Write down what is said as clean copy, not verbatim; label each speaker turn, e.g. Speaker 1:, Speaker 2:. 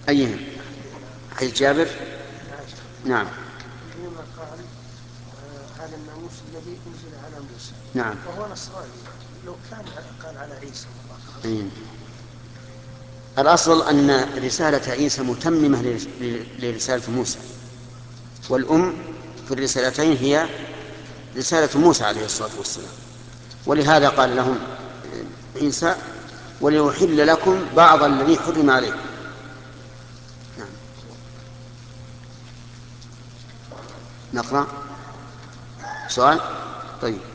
Speaker 1: أيهم؟ حديث جابر. نعم.
Speaker 2: حينما قال هذا الناموس الذي أنزل على موسى.
Speaker 1: نعم.
Speaker 2: وهو نصراني. لو كان قال على عيسى
Speaker 1: أيهم. الأصل أن رسالة عيسى متممة لرسالة موسى، والأم في الرسالتين هي رسالة موسى عليه الصلاة والسلام، ولهذا قال لهم عيسى وليحل لكم بعض الذي حرم عليكم. نعم. نقرأ سؤال. طيب.